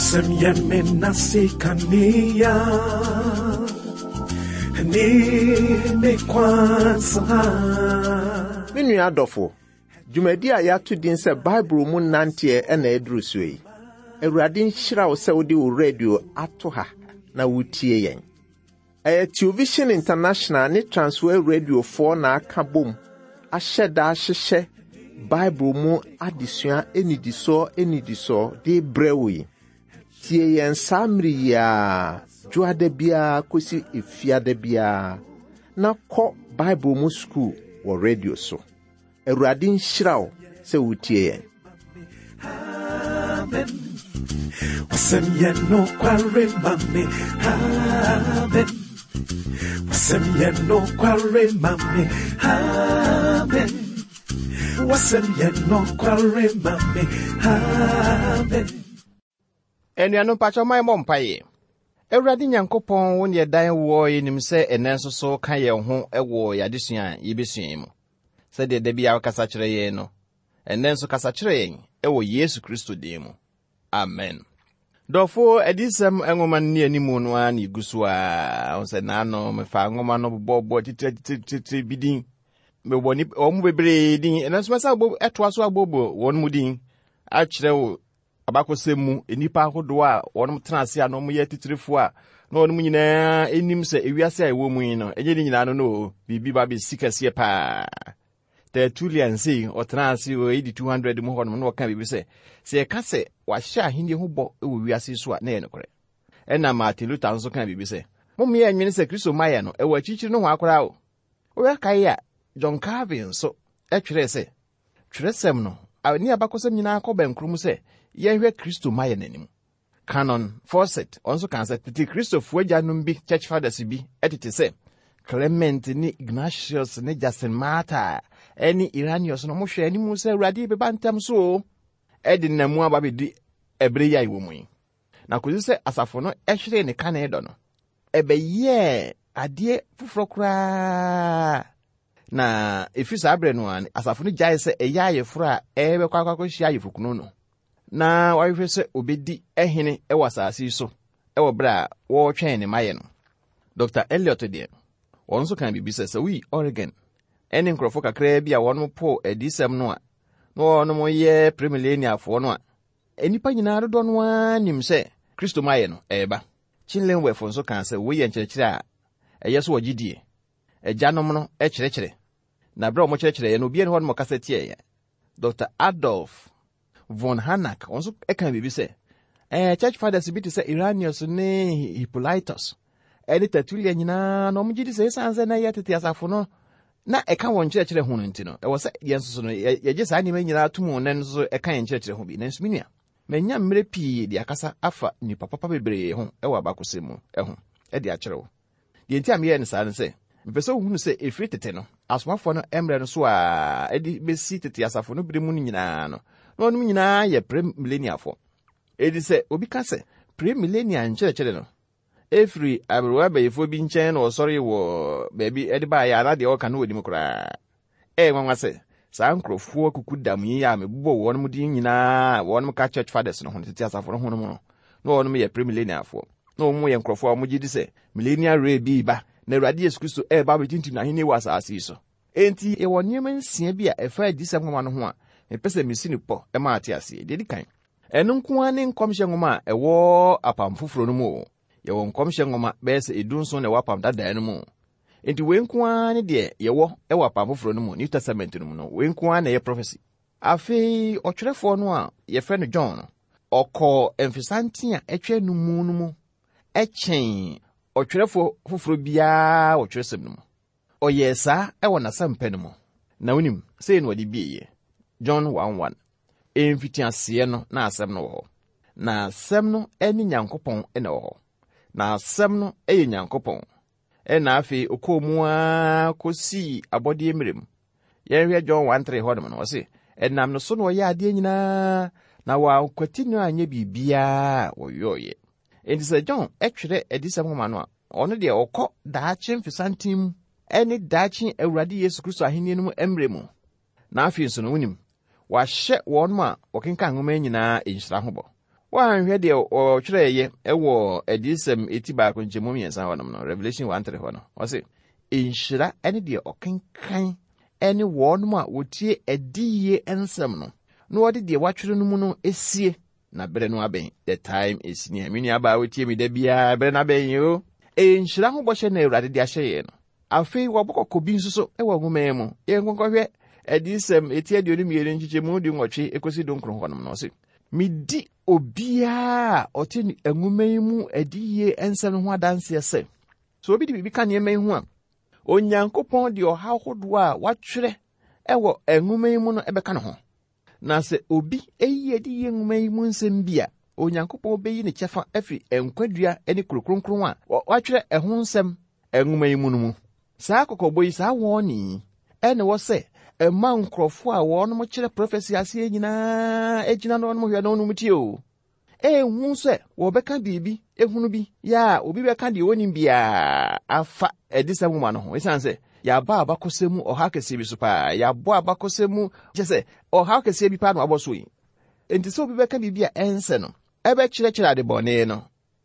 Wasemye menasikania ni kwanza. Minu adofo dwumadi a yato din se Bible mu nante e na eduru so yi. Awurade nhyira wo se wo de wo radio ato ha na wutie yen. Television International ni Transworld Radio 4 na aka bom ahyeda ahyehye Bible mu adesua enidiso de brewi. Tie yen samri ya juada bia kosi efiada bia na ko Bible mu school wo radio so. Awurade nhyira wo se wutie yen. Amen. Wasemye no kware mame. Amen. Wasemye no kware mame. Amen. Wasemye no kware mame. Amen. Enuanu pacho mai mompaye. Awurade Nyankopɔn wo ne dan wo enim se enenso so kan ye ho ewo yadesua yebesua mu. Se de bia kasa kyerɛ ye no. Enenso kasa kyerɛ ye ewo Yesu Kristo din mu. Amen. Dofo edisem enwoma ni animu no an iguso a on se na no me fa nwoma no bobo titri bidin. Me woni omu bebre din enenso masa bobo etoa so abobo won mu din a kyerɛ wo abakosemu enipa ahodo a wonum transe a no mu ye titirifo a no wonum nyina enim se ewiase a ewo mu no enye ni nyina no bibi ba be sikase pa Tertullian say o transe o 200 mu hono no ka bibi se e ka se wa hya ahinde ho bo ewo wiase so a na ye nokore ena Martin Luther nso ka bibi se mum ye anwene se Kristo maye no ewo achichiri no ho akora o we kai a John Calvin so etwere se twerɛsɛm no ani abakosɛm nyina akɔba nkrum se yɛhwɛ Kristo maye nanim. Canon Fawcett also kan say titi Kristo fuajanum bi church fathers bi etete se Clement ni Ignatius ni Justin Martyr eni Irenaeus no mo hwɛ ani mu se Awurade beba ntam so edi namu ababedi ebre ya iwo mu na kozi se asafo no ehwere ne kan edo no ebeye ade foforo kra na efisa abre no an asafo no gyae se eya ayeforo a ebekwa hia ayefokunu no na wahwɛ sɛ obedi ehene ɛwɔ asase so ɛwɔ bra wo twɛn ne maye no. Dr. Elliot de wɔn so kan bibi sɛ wi Oregon ɛne nkrɔfo kakra bi a wɔn po edisɛm no a na wɔn mo yɛ premillennial fo no a enipa nyinaa dodo no anim sɛ Kristo maye no ɛba. Chinlenwefo nso kan sɛ wo yɛ nkyerɛkyerɛ a ɛyɛ so wɔgidie agyanom no ɛkyerɛkyerɛ na bra wɔn kyerɛkyerɛ no obi ne hɔ no kasa tie. Dr. Adolf von Hanak also ekan bibi se church fathers bi te se Irenaeus ne Hippolytus Tertullian nyina no mugidi se sanse na yetete asafo no na eka won kyerɛkyerɛ hu no nti no ɛwɔ se yenso no yɛgye saa ne nyina tumu ne nso eka kyerɛkyerɛ hu bi na nso minia manya mmere pii de akasa afa ni papa bebree ho ɛwɔ abakosemu ɛho ɛde akyerɛ wo de nti am yɛ ne saa ne se mpɛsɛ hu no se efiri tete no asomafo no emre no so a ɛde besi tete asafo no bere mu nyina no no nyina ye pre-millennial fo. Edi se obi ka se pre-millennial nkyerɛkyerɛ no efiri abrewa bayefo bi nkyɛn na ɔsɔre wɔ baabi ɛde ba ya na de ɔka no wodi mu kora nwanwa se saa nkrɔfo kuku dam yi a mebobɔ wɔn mu din nyina wɔn ka church fathers no ho tete asafo no ho no na wɔn ye pre-millennial fo na wɔn ye nkrɔfo a wɔn gidi se millennial ray bi ba na Awurade Yesu Kristo ba betintim na hene wɔ asase so enti e wɔ nneɛma nsia bi a ɛfa adisɛm nwoma no ho a epese misini po ema ate ase dedi kan enu nko ane nkomhye nwoma a ɛwɔ apam foforo no mu yɛwɔ nkomhye nwoma bɛse edunso na ɛwɔ apam dada no mu enti we nko ane de yɛwɔ ɛwɔ apam foforo no mu New Testament no mu no we nko ane yɛ prophecy afei ɔtwerɛfo no a yɛfrɛ no John ɔkɔ emfisanti a ɛtwɛ no mu ɛkyɛn ɔtwerɛfo foforo bia ɔtwerɛsɛm no mu ɔyɛ saa ɛwɔ nasampa no mu na wonim sei no wɔde bieye John 1:1 emfiti ase no na asɛm no wɔ hɔ na asɛm no ɛne Nyankopɔn ɛna wɔ hɔ na asɛm no ɛyɛ Nyankopɔn ɛna afei okomu a kosi abɔde emirem yɛhwɛ John 1:3 hɔ no wɔse ɛnam no so no ɔyɛ ade nyinaa na wa kwati no anya bibia wɔyɔyɛ enti sɛ John ɛtwerɛ adisɛm nwoma no a ɔno deɛ ɔkɔ daakye mfisantim ɛne daakye Awurade Yesu Kristo ahenni no mu emremu na afei nso no wonim wahyɛ wɔn ma wɔkenka nwoma nyinaa enhyira ho bɔ Wanhwɛ de o kyerɛye ɛwɔ adisɛm etiba ko nkyemu miɛnsa hɔ no Revelation 1:3 hɔ no ɔse enhyira ɛne de ɔkenkan ɛne wɔnom a wotie adiye ensɛm no na wɔde de watwere no mu no esie na bere no abɛn. The time is near. Mini aba wotie mi da bia bere na abɛn yo. Enhyira ho bɔhyɛ na Awurade de ahyɛ no. Afei wɔbɔkɔ bi nso so ɛwɔ nwoma mu. Yɛnkonkɔhwɛ adisɛm eti aduonu mmienu nkyɛmu di nwɔtwe ekosi donkron hɔ no ɔse midi obia ɔte nwoma mu adiye ensɛm ho adanse sɛ so obi de bibi ka nneɛma ho a Onyankopɔn de ɔhaw hodo a watwere ɛwɔ nwoma mu no ɛbɛka no ho. Na sɛ obi eyi adiye nwoma mu nsɛm bia Onyankopɔn beyi ne kyɛfa afi enkwadua ne kurokronkron a watwere ɛho nsɛm nwoma mu no mu. Saa kokɔbɔ yi saa wɔni ɛne wɔ sɛ ɛma nkrɔfo a wɔnom kyerɛ prophecy ase nyinaa egyina no no hwɛ no no mutie o. Ehu sɛ wɔbɛka biribi ehunu bi ya obi bɛka de onim bia afa adisɛm nwoma no ho esan sɛ yaba abakɔsɛmu ɔha kɛse bi so pa yabo abakɔsɛmu kyɛ sɛ ɔha kɛse bi pa no abɔso yi enti sɛ obi bɛka biribi a ɛnsɛ no ɛbɛkyerɛkyerɛ ade bɔne no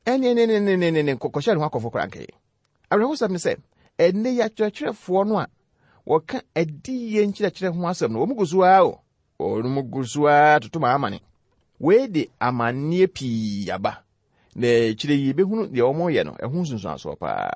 ɛne kokɔhyɛ no akɔfo kranke awerɛhosɛm ne sɛ ɛne ya kyerɛkyerɛfoɔ no a wɔka adiye nkyerɛkyerɛ ho asɛm no wɔn gusuwa o wɔn gusuwa totoma amane we de amanneɛ pii aba na kyerɛ yi behunu deɛ wɔn yɛ no ɛho sunsun aso pa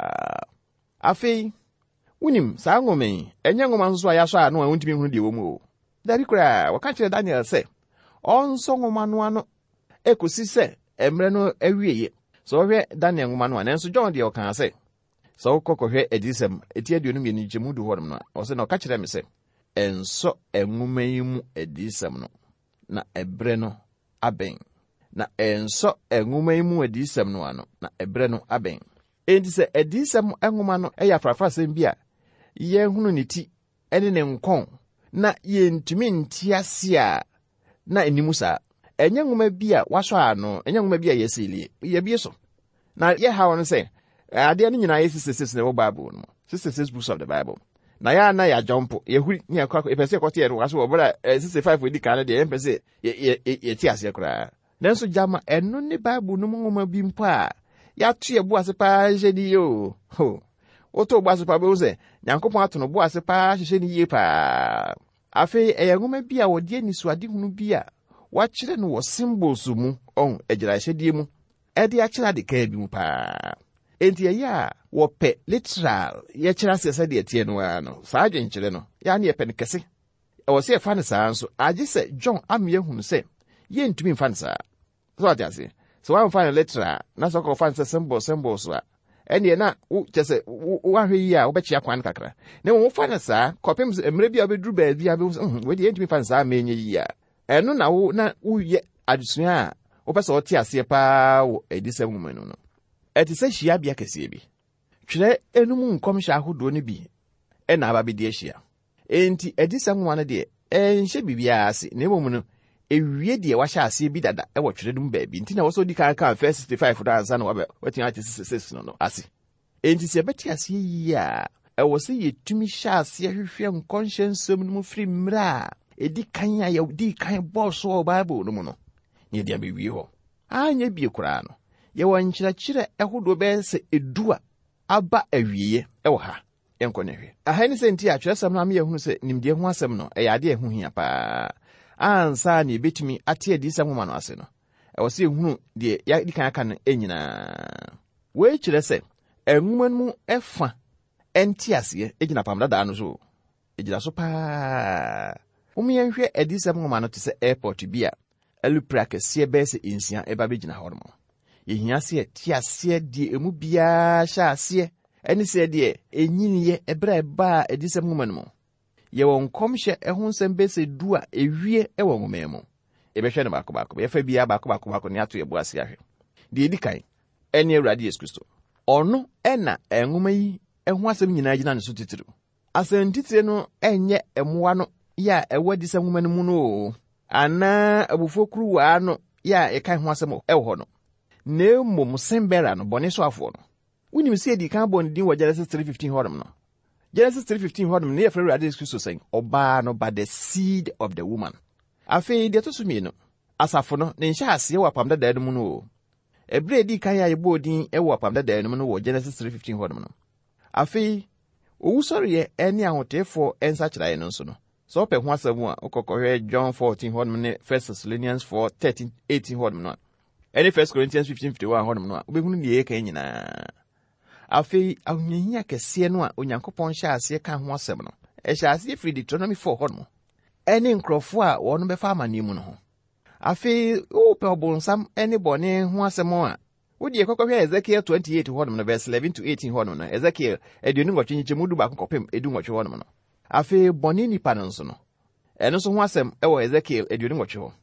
afei wunim saa ngoma yi enye ngoma nso a yaso a no wontimi hunu de wo mu o dabi kura waka kyerɛ Daniel sɛ onso ngoma no ano ekosi sɛ emre no awieye so hwɛ Daniel ngoma no nanso John de ɔka sɛ so kokɔhwɛ adisɛm eti aduonu mmienu nkyemu du hɔ no ɔsɛ na ɔka kyerɛ me sɛ enso ngoma yi mu adisɛm no na ebre no abɛn na enso ngoma yi mu adisɛm no ano na ebre no abɛn enti sɛ adisɛm ngoma no ɛyɛ afrafrasɛm bi a yɛhunu ne ti ɛne ne nkɔn na yɛntumi ntiase a na animu saa ɛnyɛ nwoma bi a wasɔ ano ɛnyɛ nwoma bi a yɛsɛlie yɛbie so na yɛhaw no sɛ adeɛ no nyinaa yɛ 66 na ɛwɔ Bible no 66 books of the Bible na ya na ya jump yehuri ni akwa epese kote yɛ waso obra 65 odi kan de empese ye ti ase kra nanso jama ɛno ne Bible no nwoma bi mpo a ya to ye bo ase pa hye ni yo ho oto bo ase pa be wo se Nyankopɔn ato no bo ase pa hye ni ye pa afei ɛyɛ nwoma bi a wɔde ani suade hunu bi a wakyerɛ no wɔ symbols mu on agyira hyɛdie mu ɛde akyerɛ de ka bi mu pa enti ya wɔpɛ literal yɛkyerɛ sɛ de atie no ano saa dwenkyerɛ no ya ne yɛpɛ no kɛse ɛwɔ sɛ yɛfa no saa nso agye sɛ John ameyɛ hunu sɛ yɛntumi mfa no saa so ɔte ase so wɔamfa no literal na sɛ ɔkɔfa no sɛ symbols a ɛneɛ na kyɛ sɛ woahwɛ yi a wobɛkyea kwan kakra na wɔfa no saa kɔpem sɛ mmerɛ bi a wobɛduru baabi a bɛhu sɛ wɔde yɛntumi fa no saa mɛnyɛ yi a ɛno na woyɛ adesua a wopɛ sɛ ɔte aseɛ paa wɔ adisɛm nwoma no ɛte sɛ hyiabea kɛseɛ bi twerɛ enum nkɔmhyɛ ahodoɔ no bi ɛna aba bi de ahyia enti adisɛm nwoma no deɛ ɛnhyɛ biribiara ase na mmom no ewie deɛ wahyɛ aseɛ bi dada ɛwɔ twerɛ no mu baabi nti na wɔsɔ di kan first 65 do ansa na wɔatumi ate 66 no ase enti sɛ yɛbɛte aseɛ yi a ɛwɔ sɛ yɛtumi hyɛ aseɛ hwehwɛ nkɔnhyɛ nsɛm no mu firi mmerɛ a ɛdi kan a yɛdi kan bɔɔ so wɔ Bible no mu no ne yɛde abɛwie hɔ anyɛ bie koraa no yɛwɔ nkyerɛkyerɛ ɛhodoɔ bɛyɛ sɛ edu a aba awieye ɛwɔ ha yɛnkɔ ne hwɛ aha ne sɛ nti atwerɛsɛm no ameyɛ hunu sɛ nimdeɛ ho asɛm no ɛyɛ ade ɛho hia paa ansa ne yɛbɛtumi ate adisɛm nwoma no ase no ɛwɔ sɛ ehunu deɛ yɛdi kan aka no nyinaa wei kyerɛ sɛ nwoma no mu ɛfa ɛnte aseɛ egyina pam dada no so egyina so paa yɛnhwɛ adisɛm nwoma no te sɛ airport bi a alupra kɛseɛ bɛyɛ sɛ nsia ɛba bɛgyina hɔ no yehia sɛ te aseɛ deɛ emu biara hyɛ aseɛ ɛne sɛ deɛ enyiniyɛ ɛbrɛ ɛba adisɛm nwoma no mu yɛwɔ nkɔmhyɛ ɛho nsɛm bɛsɛ du a ewie ɛwɔ nwoma mu yɛbɛhwɛ no baako baako yɛfa biara baako ne ato yɛbo ase ahwɛ deɛ edi kan ɛne Awurade Yesu Kristo ɔno ɛna nwoma yi ɛho asɛm nyinaa gyina ne so titiri asɛm titiri no ɛnyɛ ɛmoa no yɛ a ɛwɔ adisɛm nwoma no mu no anaa abufo kuruwa no yɛ a ɛka ho asɛm ɛwɔ hɔ no na mmom sembera no bɔne so afoɔ no wonim sɛ edi kan bɔ ne din wɔ Genesis 3:15 hɔnom no Genesis 3:15 hɔnom ne yɛfrɛ Awurade Yesu Kristo sɛn ɔbaa no by the seed of the woman afei deɛ to so mmienu asafo no ne nhyɛ ase wɔ apam dada no mu no. Ebre di kan ya yebo din wɔ apam dada no mu no wɔ Genesis 3:15 hɔ no. Afei owusɔre ene ahotefo ensa kyerɛ no nso no. So pe ho asɛm a okɔkɔhwɛ John 14 hɔ no ne 1 Thessalonians 4:13-18 hɔ no. Any 1 Corinthians 15:51 hɔ no obehunu ne yɛ kan nyinaa. Afei ahonyahia kɛseɛ no a Onyankopɔn hyɛ ase ka ho asɛm no. Ɛhyɛ ase firi Deuteronomy 4 hɔ no. Ɛne nkrɔfo a wɔn bɛfa amane mu no ho. Afei wo pe obonsam ɛne bɔne ho asɛm a wodi ekɔkɔhwɛ Ezekiel 28 hɔ no verse 11-18 hɔ no. Ezekiel eduonu ngɔtwe nkyɛmu du ba kɔpem edu ngɔtwe hɔ no. Afei bɔne nipa no nso no. Ɛno nso ho asɛm ɛwɔ Ezekiel eduonu ngɔtwe hɔ.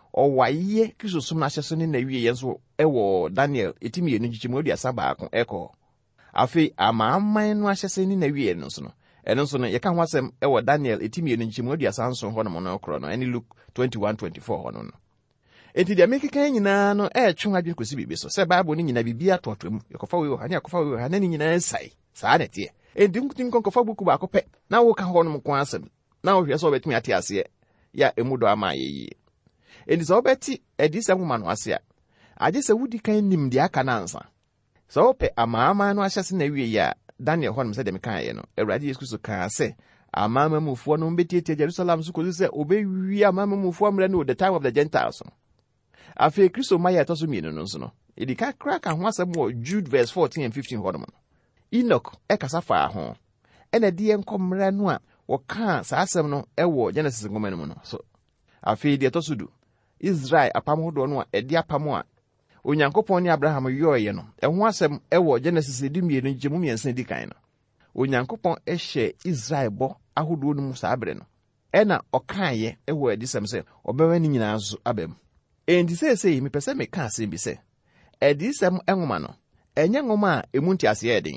Ɔwaye Kristo na hyɛso ne na wie yenso ɛwɔ Daniel etimi enu nkyɛmu du asa baako ɛkɔ. Afei amaaman no ahyɛse ne na wie no nso no. Ɛno nso no yɛka ho asɛm ɛwɔ Daniel etimi enu nkyɛmu du asa nso hɔ no korɔ no ɛne Luke 21:24 hɔ no. Enti de mekeka nyinaa no ɛtwe adwe kosi bibi so sɛ Bible ni nyina bibi atoto mu yɛkɔfa we ha ne akɔfa we ha ne nyinaa sai saa na tie enti nkutin konkɔfa buku ba akɔpɛ na wo ka hɔ no mko asɛm na wo hwɛ sɛ obetumi ate ase ya emu do ama yeyi enti sɛ obeti adisɛm ma no ase a agye sɛ wudi kan nim de aka na ansa sɛ opɛ amaama no ahyɛse na wie ya Daniel hɔ no sɛ de meka ye no Awurade Yesu Kristo ka sɛ amaama mufuo no mbetietie Jerusalem so kozi sɛ obewi amaama mufuo mra no the time of the Gentiles. Afei Kristo ma ya toso mienu no nso no. Edika kraka ho asɛm wɔ Jude verse 14 and 15 hɔ no. Enoch ɛkasa fa ho. Ɛna de enkomra no a wɔka saa asɛm no ɛwɔ Genesis ngoma no mu no. So afei de toso du Israel apam hodo no a ɛde apam a Onyankopɔn ne Abraham yɔɔyɛ no. Ɛho asɛm ɛwɔ Genesis 12 nkyɛmu mmiɛnsa di kan no. Onyankopɔn ɛhyɛ Israel bɔ ahodo no mu saa bere no. Ɛna ɔkaayɛ ɛwɔ adisɛm sɛ ɔbɛwa ne nyinaa so abam. Enti sɛ mi pese me ka asɛm bi sɛ adisɛm enwoma no enye nwoma a emu nti ase yɛden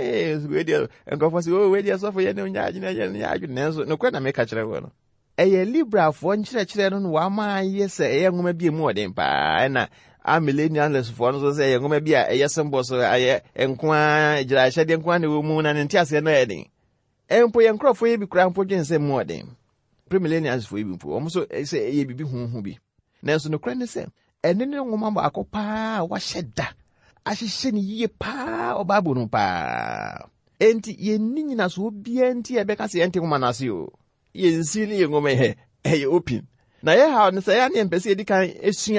we dia nkɔfo sɛ we dia sɔfo yɛ ne onyaagye na yɛ ne adwene nanso no kɔ na me ka kyerɛ wo no ɛyɛ librafoɔ nkyerɛkyerɛ no wa ma yɛ sɛ ɛyɛ nwoma bi emu ɔden pa na a millennialsfoɔ no so sɛ ɛyɛ nwoma bi a ɛyɛ symbol so ayɛ nkoa gyira hyɛde nkoa ne wo mu na ne nti ase no yɛden empo yɛ nkrɔfo yɛ bi kura mpo dwen sɛ mu ɔden premillennialsfoɔ yi bi mpo ɔmo so sɛ ɛyɛ bibi huhu bi. Nanso no kra ne sɛ ɛne ne nwoma ba akɔpa wahyɛ da ahyehyɛ ne yie pa Bible no pa enti yenni nyina so obia enti ɛbɛka sɛ yɛnte nwoma no ase o yensi ne nwoma ɛyɛ open na yɛ ha no sɛ yɛ ne mpɛsɛ yɛdi kan esua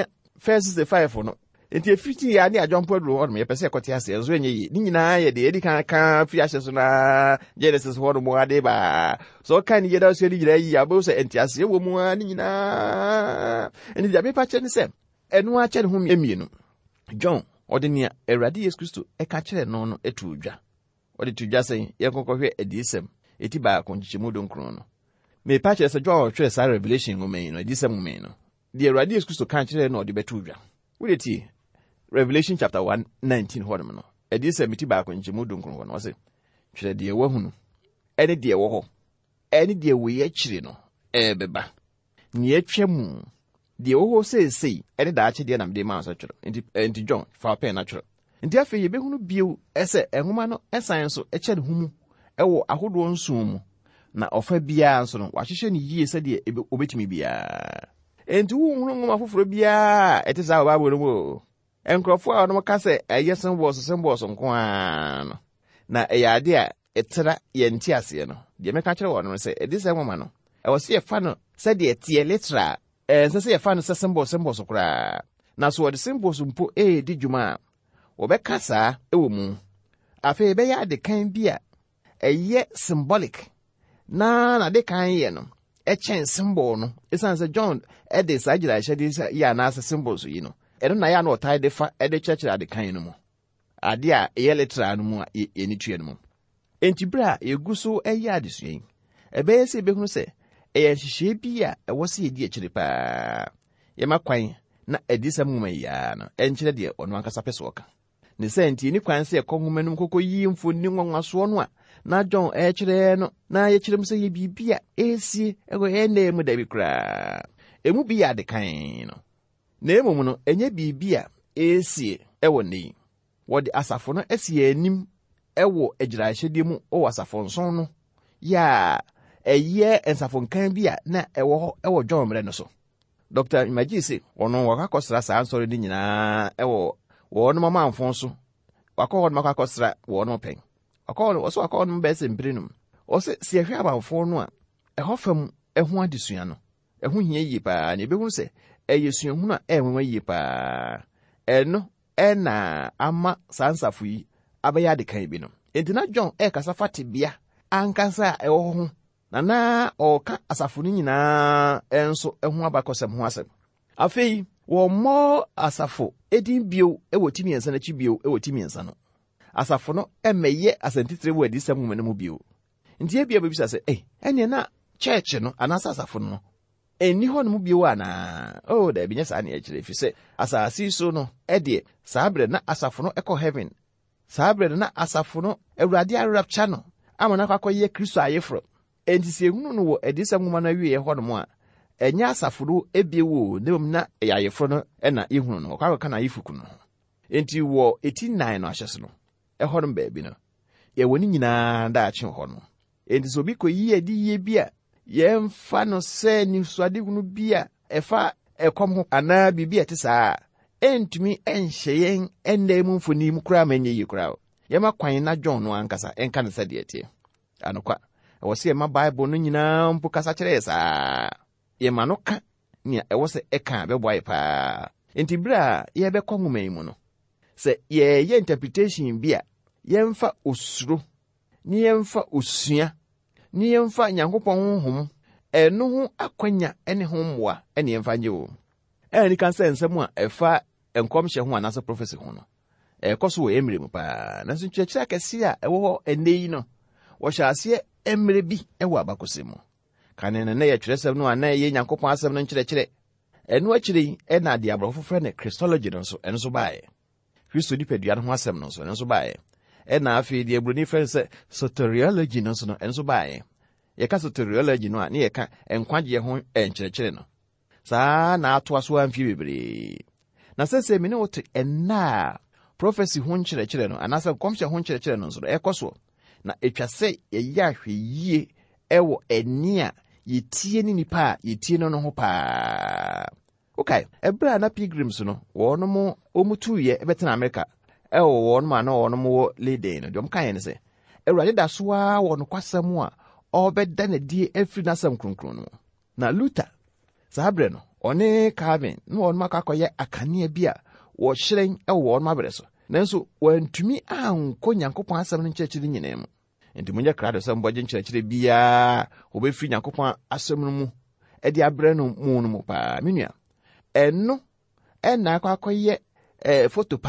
165 no enti efiti ya ne adwompo aduro hɔ no yɛpɛsɛ ɛkɔte ase ɛnso ɛnyɛ yi ne nyinaa yɛ de yɛdi kan ka fi ahyɛ so na Genesis hɔ no mu ade ba so kan ne yɛda so ne nyinaa yi abɛwo sɛ enti ase wɔ mu ne nyinaa enti da mepa kyɛ ne sɛ ɛno akyɛ ne ho emienu John ɔde nea Awurade Yesu Kristo ɛka kyerɛ no no etu dwa ɔde tu dwa sɛ yɛkɔkɔhwɛ adisɛm eti ba akɔnkyemu donkron no mepa kyerɛ sɛ John ɔtwerɛ saa Revelation ngoma yi no adisɛm ngoma yi no de Awurade Yesu Kristo ka kyerɛ no ɔde bɛtu dwa wodeti Revelation chapter 1:19 hɔ no adisɛm eti ba akɔnkyemu donkron hɔ no ɔsɛ twerɛ deɛ wahunu ɛne deɛ wɔ hɔ ɛne deɛ wɔ yɛ kyire no ɛbɛba ne yɛtwa mu deɛ wɔ hɔ sɛsɛi ɛne daakye deɛ nam de ma asɔ twerɛ enti John fa pen na twerɛ enti afei yɛbɛhunu bio ɛsɛ ɛhoma no ɛsan so ɛkyɛ ne humu ɛwɔ ahodoɔ nson mu na ɔfa biara nso no wahyehyɛ ne yie sɛ deɛ obetumi biara enti wo hunu ngoma foforo biara ɛte saa Bible no mu enkrɔfo a ɔno ka sɛ ɛyɛ symbols nko a no na ɛyɛ ade a ɛtra yɛnti ase no deɛ meka kyerɛ wɔ no sɛ ɛde sɛ ngoma no ɛwɔ sɛ yɛfa no sɛ deɛ tie literal sɛ sɛ yɛfa no sɛ symbols koraa na so wɔde symbols mpo di dwuma a wɔbɛka saa ɛwɔ mu afei ɛbɛyɛ ade kan bi a ɛyɛ symbolic na de kan yɛ no ɛkyɛn symbol no ɛsan sɛ John ɛde saa gyira hyɛde yɛ anaasɛ symbols yi no ɛno na yɛ na ɔtae de fa ɛde kyerɛkyerɛ ade kan no mu ade a ɛyɛ literal no mu a yɛni tua no mu enti bere a yɛgu so ɛyɛ adesua yi ɛbɛyɛ sɛ yɛbɛhunu sɛ ɛyɛ nhyehyɛe bi a ɛwɔ sɛ yɛdi akyire paa yɛma kwan na adisɛm nwoma yi a no ɛnkyerɛ deɛ ɔno ankasa pɛ so ɔka ne sɛ nti ni kwan sɛ ɛkɔ nwoma no mu kɔkɔ yi mfoni nwanwasoɔ no a na John ɛkyerɛ no na yɛkyerɛ mu sɛ yɛ biribi a ɛsie ɛwɔ ɛnna mu da bi koraa emu bi yɛ ade kan no na emom no enye biribi a esie ɛwɔ ne wɔde asafo no esie anim ɛwɔ agyirahyɛde mu o asafo nson no ya ɛyɛ nsafo nkan bi a na ɛwɔ hɔ ɛwɔ John mmerɛ no so Dr. Imagisi ono wakakosra saa nsori ni nyina ewo wono mama amfonso wakọ no makakosra wono pen wakọ no bese mprenum ose si ehwe abanfo no a ehofam ehu adesua no ehu hia yi pa na ebehunu se eyesua hu na enwenwa yi pa eno na ama sansafu yi abaya de kan bi no entina John kasa fatibia ankasa ewo ho na oka asafo ni nyina enso ehu abakosem ho asem afei wo mo asafo edin bio ewo timiensa na chi bio ewo timiensa no asafo no emeye asantitire wo adi sam mu bio ntie bia babisa se ene na church no anasa asafo no eni ho no mu bio ana da binya sa na ekire fi se asasi so no de saabre na asafo no eko heaven saabre na asafo no awurade arapcha no amana kwakoye Kristo ayefro enti se hunu no wo adi sam mu na wie ho no mu a enya asafo no ebiewo nem na ayefro no na ehunu no kwa ka na yifuku no enti wo 89 no ahyese no ho no baabi no ye woni nyina da ache ho no enti so bi ko yi adi ye bia ye mfa no se ni suade hunu bia efa ekom ho ana bibia te saa entumi enhyeyen endem mfoni mu kura manye yi kura ye makwan na John no ankasa enka ne sade etie anokwa wo se ma Bible no nyina mpu kasa kire saa ye manoka ni ewo se eka be boy pa enti bra ye be konguman mu no se ye interpretation bia ye mfa osuro ni ye mfa osua ni ye mfa Nyankopɔn honhom eno ho akwanya ene ho mwa ene ye mfa nje wo ni kan se nsɛm a ɛfa enkomhye ho anase prophecy ho no ɛkɔso wɔ emre mu pa na so kyerɛkyerɛ akɛse a ɛwɔ hɔ enei no wɔ hyase emre bi ɛwɔ abakɔsɛ mu kanene na ye kyerɛsɛm no ana ye Nyankopɔn asɛm no nkyerɛkyerɛ eno akyiri ɛna de abrɔfo frɛ ne Christology no so ɛno so bae Kristo dipadua no ho asɛm no so ɛno so bae ɛna afi de abroni frɛ sɛ soteriology no so no ɛno so bae ye ka soteriology no a ne ye ka enkwagye ho nkyerɛkyerɛ no saa na ato aso amfi bebre na sese me ne wote enna prophecy ho nkyerɛkyerɛ no anasa komhye ho nkyerɛkyerɛ no so ɛkɔso na etwa sɛ ye ahwe yie ɛwɔ eni a yetie ni nipa a yetie no ho pa okay ebra na pilgrims no wono mo omutu ye ebetena America ɛwɔ wono ma na wono mo leden no dom kan ne sɛ Awurade da so a wono kwasam a obɛda na die afiri nasam kronkron no na Luther sabre no one Calvin no wono makakoye akania bi a wo hyerɛn ɛwɔ wono mabre so nanso wantumi anko Nyankopɔn asɛm no nkyerɛkyerɛ nyina mu enti munye krado sɛ mbɔgye nkyerɛkyerɛ bia obɛfiri Nyankopɔn asɛm no mu ɛde abrɛ no mu no mu pa menua ɛno ɛna akɔyɛ photo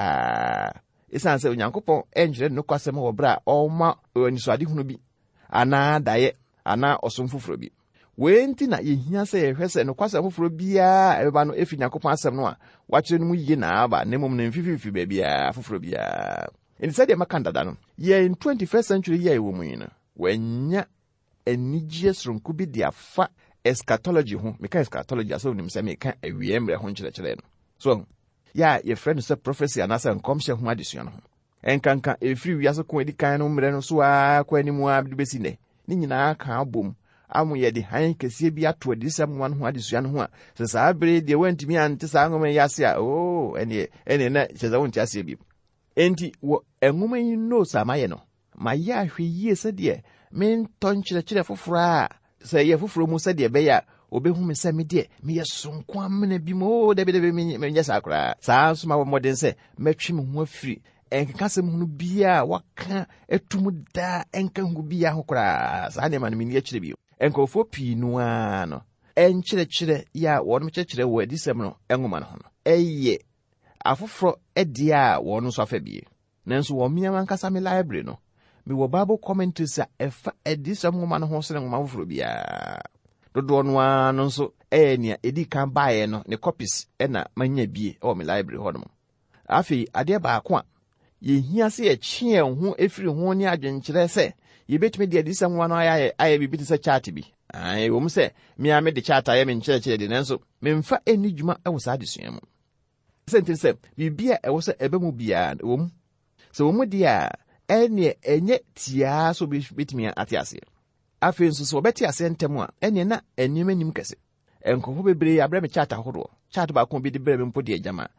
pa esan sɛ Nyankopɔn ɛnkyerɛ no kwasɛm wɔ bra ɔma onisuade hunu bi ana daye ana ɔsom foforo bi wenti na yehia sɛ yɛhwɛ sɛ no kwasɛm foforo bia ɛbɛba no ɛfiri Nyankopɔn asɛm no a wakyerɛ no mu yie na aba na mmom no mfififi bia foforo bia enti sɛ deɛ maka dada no yɛ in 21st century yɛ ɛwɔ mu yi no wanya anigye soronko bi de afa eschatology ho meka eschatology aso nim sɛ meka awie mmerɛ ho nkyerɛkyerɛ no so ya ye friend sɛ prophecy anasa nkomhye ho adesua no ho enkanka efiri wiase ko edi kan no mmerɛ no so a kwa animu a de besi ne nyinaa ka abom amu ye de han kɛseɛ bi ato adisam no ho adesua no ho a sɛ saa bere de wantimi ante saa ngoma yase a ene na kyeza wonti ase bi enti wo engoma yi no samaye no maye ahwe yie sɛ de men tonkyerɛkyerɛ foforo a sɛ ye foforo mu sɛ de be ya obehu me sɛ me de me yɛ sonko amena bi mo de be me nyɛ sakra saa so ma modern sɛ metwe me ho afiri enkeka sɛ mu no bia waka etum da enka hu bia ho kra saa ne ma no me ni akyerɛ bi enkofo pii no a no enkyerɛkyerɛ ya wɔnom kyerɛkyerɛ wɔ adisɛm no engoma no ho no ɛyɛ afoforo ɛde a wɔno so afa bie nanso wɔ miama nkasa me library no me wɔ Bible commentaries a ɛfa adisɛm ngoma no ho sene ngoma foforo bia dodo no ano nso nea edi kan bae no ne copies na manya bie ɛwɔ me library hɔ no afi ade baako a yehia se yɛkye ho efiri ho ne adwenkyerɛ sɛ yebetumi de adisɛm ngoma no ayɛ bibi te sɛ chart bi wo mu sɛ mia me de chart ayɛ me nkyerɛkyerɛ de nanso memfa eni dwuma ɛwɔ saa adesua mu sɛ bibia ɛwɔ sɛ ɛbɛ mu bia wo mu sɛ wo mu de a ɛne enye tia so betumi ate ase afei nso so obɛte ase ntem a ɛne na anim kɛse Enko bebre abrɛ me chat ahoro. Chat ba ko bi de brɛ me mpo de agama.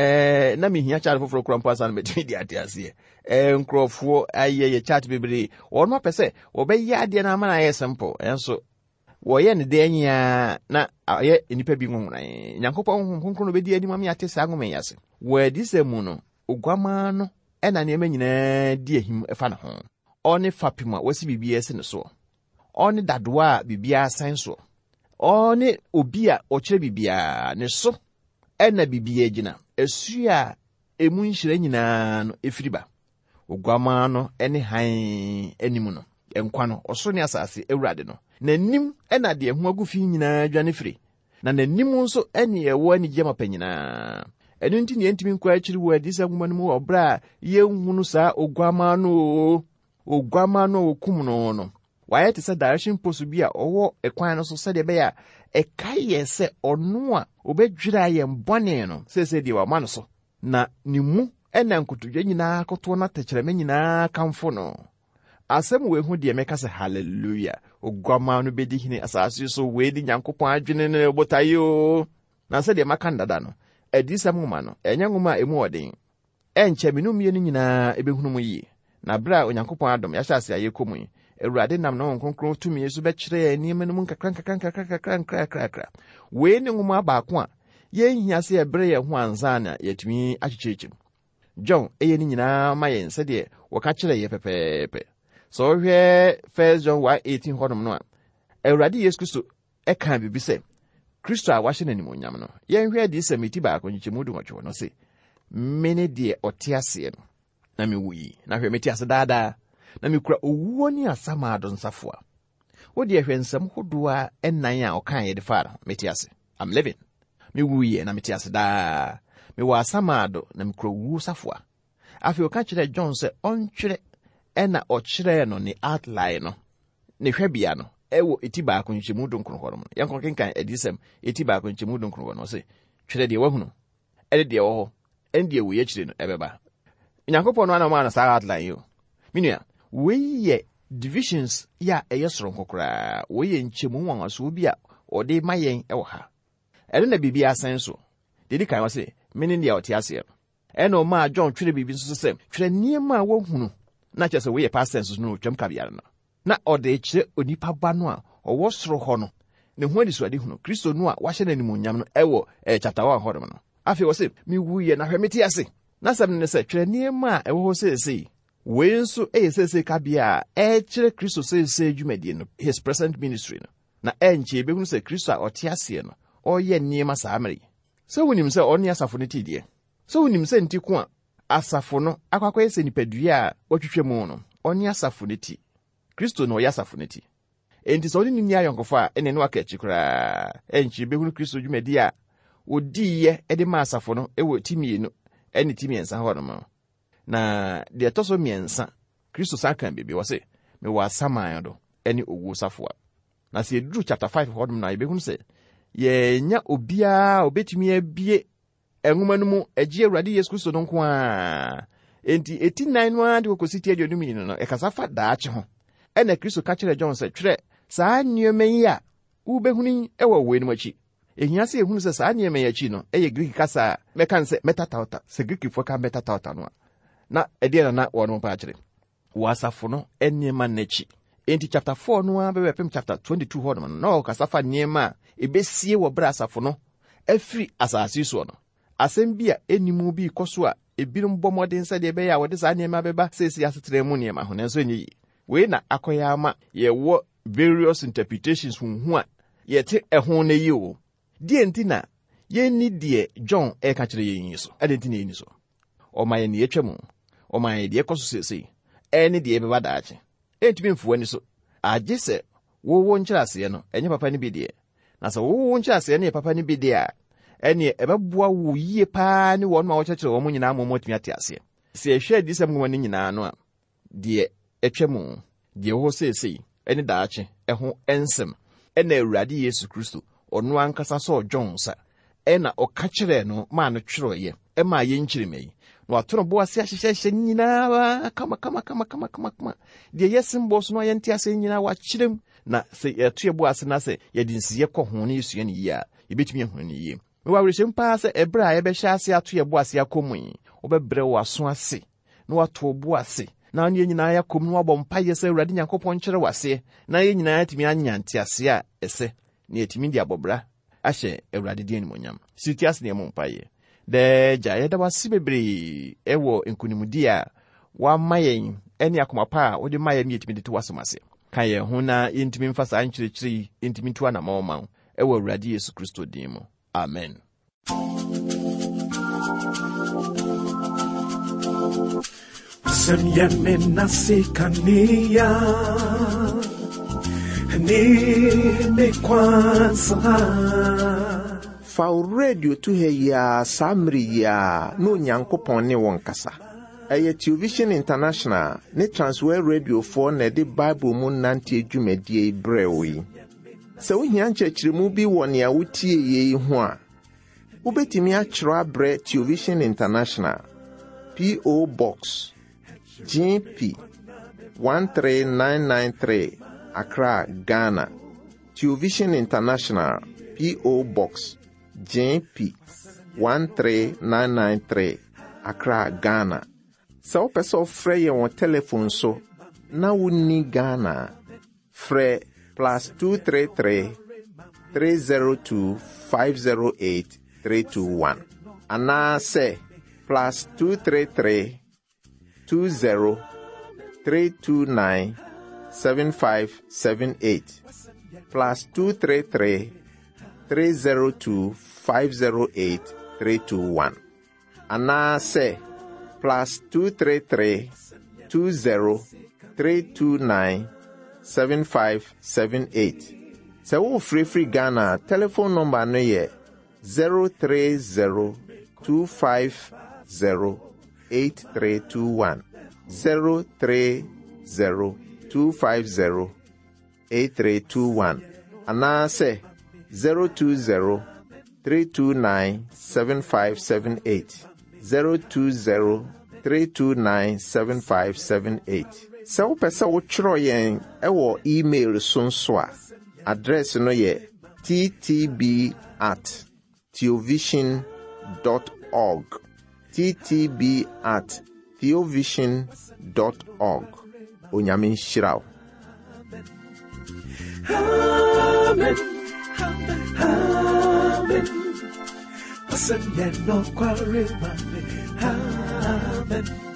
Na me hia chat foforo krampo asan me timi de ase. Nkrofo ayeye chat bebre. Ono pese obɛyɛ ade na ama na yɛ simple. Enso wɔyɛ ne de anya na ayɛ nipa bi nwonwan. Nyankopɔn konkro bedi anim am yate sa ngome yase. Wadi sɛ mu no ogwama no ɛna ne nyinaa di ahim ɛfa ne ho. Ɔne fapima wasi bibia ese ne so. Ɔne dadoa bibia asan so. Ɔne obi a ɔkyerɛ bibia ne so ɛna bibia gyina. Esu a emu nhyira nyinaa no efiriba. Ogwama no ɛne han anim no. Enkwa no ɔso ne asase Awurade no. Nanim ɛna de ho agufi nyinaa dwane firi. Na nanim nso ɛne ɛwɔ ani gyama panyina. Ɛno nti ne ntimi nkwa akyiri wɔ adi sɛ nwoma no mu ɔbra yɛnhunu saa ogwama no okum no. Wayɛ te sɛ direction post bi a ɔwɔ ɛkwan no so sɛdeɛ bɛyɛ ɛkae sɛ ɔno a obɛdwira yɛn bɔne no sɛsɛ deɛ wama no so. Na ne mu ɛna nkotodwe nyinaa koto na tɛkyerɛmɛ nyinaa kamfo no. Asɛm we hu deɛ mɛka sɛ hallelujah. Ogwama no bedi hene asase so we di Nyankopɔn adwene ne botayo. Na sɛ deɛ maka ndada no adisɛm nwoma no ɛnyɛ nwoma a emu ɔden. Ɛnkyɛ me no mie no nyinaa ebehunu mu yi. Na bra Onyankopɔn adom yɛhyɛ ase ayɛ komu yi. Awurade nam na wɔn tumi so bɛkyerɛ nneɛma no mu nkakra. We ne nwoma baako a yɛnhia sɛ yɛbrɛ yɛn ho ansa na yɛtumi akyekyerɛkyem. John ɛyɛ ne nyinaa ma yɛn sɛ deɛ wɔka kyerɛ yɛ pɛpɛɛpɛ. So hwɛ 1 John 1:18 hodom no a Awurade Yesu Kristo ɛka bibi sɛ Kristo a wahyɛ n'animonyam no yɛnhwɛ de sɛ meti baako nkyɛmu du nwɔtwe no sɛ mene deɛ ɔte aseɛ no na mewu yi na hwɛ meti ase daadaa na mekura owuo ne asama ado nsafoa wo de hwɛ nsɛm hodoa ɛnan a ɔka yɛ de fara meti ase I'm living mewu yi na meti ase daa mewɔ asama ado na mekura owuo safoa afei ɔka kyerɛ John sɛ ɔntwerɛ ɛna ɔkyerɛ no ne outline no ne hwɛbea no ɛwɔ eti baako nkyɛmu du nkron hɔ no yɛnkɔ kenkan adisɛm eti baako nkyɛmu du nkron hɔ no sɛ twerɛ deɛ wahunu ɛde deɛ wɔ hɔ ɛne deɛ wɔ yɛkyire no ɛbɛba Nyankopɔn no anam ana saa outline yo minua weyɛ divisions ya ɛyɛ soronko koraa weyɛ nkyɛmu nwanwaso bi a ɔde ma yɛn ɛwɔ ha ɛno na biribi asan so dedi kan wɔ sɛ mene deɛ ɔte aseɛ ɛna ɔma John twerɛ biribi nso sɛ twerɛ nneɛma a wɔhunu na kyerɛ sɛ weyɛ past tense no twam kabiara no na ɔde kyerɛ onipa ba no a ɔwɔ soro hɔ no ne ho adi so ade hunu Kristo no a wahyɛ n'animonyam no ɛwɔ chapter 1 hɔ no afei wɔ sɛ mewu yɛ na hwɛ meti ase na sɛm ne sɛ twerɛ nneɛma a ɛwɔ hɔ sɛsɛi wei nso ɛyɛ sɛsɛi kabea a ɛkyerɛ Kristo sɛsɛi dwumadie no his present ministry no na ɛnkyɛ ebɛhunu sɛ Kristo a ɔte aseɛ no ɔyɛ nneɛma saa mmere sɛ wonim sɛ ɔne asafo no ti deɛ sɛ wonim sɛ nti ko a asafo no akwakɔ yɛ sɛ nipadua a wɔtwitwa mu no ɔne asafo no ti Kristo no ɔyɛ asafo no ti enti sɛ ɔne ni ayɔnkɔfo a ɛne no aka akyi koraa ɛnkyi behunu Kristo dwumadi a odiiɛ ɛde ma asafo no ɛwɔ timienu ɛne timiɛnsa hɔ no na deɛ ɛtɔ so mmiɛnsa Kristo san kan bebe wɔ sɛ mewɔ asaman do ɛne owuo safoa na sɛ yɛduru chapter 5 hɔ no na yɛbɛhunu sɛ yɛnya obiara obetumi abie enwuma no mu agye Awurade Yesu Kristo no nko a enti 89 no ade kokosi tie aduonum yi no ɛkasa fa daakye ho ɛna Kristo ka kyerɛ John sɛ twerɛ saa nneɛma yi a wobɛhunu ɛwɔ wei no akyi ehia sɛ ehunu sɛ saa nneɛma yi akyi no ɛyɛ Greek kasa mɛka sɛ metatauta sɛ Greekfo ka metatauta no na ɛdeɛ na wɔn pa akyerɛ wasafo no nneɛma n'akyi enti chapter 4 no a bɛbɛpem chapter 22 hɔ no na ɔkasa fa nneɛma a ebesie wɔ bra asafo no afiri asase so no asɛm bi a enimu bi kɔso a ebinom bɔ mmɔden sɛ deɛ bɛyɛ a wɔde saa nneɛma bɛba sɛsi asetere mu nneɛma ho nanso enyi wei na akɔyɛ ama yɛwɔ various interpretations hu a yɛte ɛho na yi o die nti na yɛnni deɛ John ɛka kyerɛ yɛn yi so ɛde nti na yɛni so ɔma yɛn ne yɛtwa mu ɔma yɛn deɛ kɔso sɛsɛi ɛne deɛ bɛba daakye ɛntumi mfuwa ni so agye sɛ wowo nkyerɛaseɛ no ɛnyɛ papa ne bi deɛ na sɛ wowo nkyerɛaseɛ no yɛ papa ne bi deɛ a ɛne ɛbɛboa wo yie paa ne wɔn ma wɔkyerɛkyerɛ wɔn nyinaa mɔmɔ tumi ate aseɛ sɛ ɛhwɛ di sɛm ngoma no nyinaa no a deɛ ɛtwa mu deɛ wɔ sɛsɛi ɛne daakye ɛho ɛnsɛm ɛna Awurade Yesu Kristo ɔno ankasa sɛ John sa ɛna ɔka kyerɛ no maa no twerɛeɛ ɛma yɛn nkyerɛma yi na watono bo ase ahyehyɛ nyinaa kama deɛ yɛ symbol so no yɛnte ase nyinaa wakyerɛm na se eto ebo ase na se ye dinsiye kɔ ho ne yesua ne yi a yebetumi ho ne yi me wa wresem pa se ebra ye be hya ase ato ebo ase akomu obebre wo aso ase na wato obo ase na ne nyina ya kom no abɔ mpaye sɛ Awurade Nyankopɔn kyerɛ wase na ye nyina atimi anyante ase a ese ne atimi di abobra ahyɛ Awurade di animonyam sitias ne mpaye de jaye da wase bebre ewo nkunimudi a wa mayen eni akomapa a wode mayen ne atimi de to wasemase ka ye ho na intimi mfasa ankyerɛkyerɛ intimi to ana mawoma ewo Awurade Yesu Kristo din mu amen. Semyeme nasikania ni kwanza fa radio to ya samri ya no Nyankopɔn ne won kasa eye Television International ne Transworld Radio for na de Bible mu nante adwumadie brewi sɛ wohia nkyerɛkyerɛmu bi wɔ ne a wotie ye ho a wobetimi akyerɛ abrɛ Television International PO Box GP 13993 Accra, Ghana. Television International PO Box GP 13993 Accra, Ghana. Sa wo pese ofre ye won telephone so na woni Ghana frɛ +233 302 508 321 ana se +233 20 329 7578 +233 302 508 321 ana se +233 20 329 7578 se wo free Ghana telephone number no ye 030 250 8321 030 250 8321 anase 020 329 7578 020 329 7578 se wo pese wo tworo yen ewo email sonso a address no ye ttb@theovision.org ttb@theovision.org Onyamin Shirao. Amen. Amen. Amen. Amen.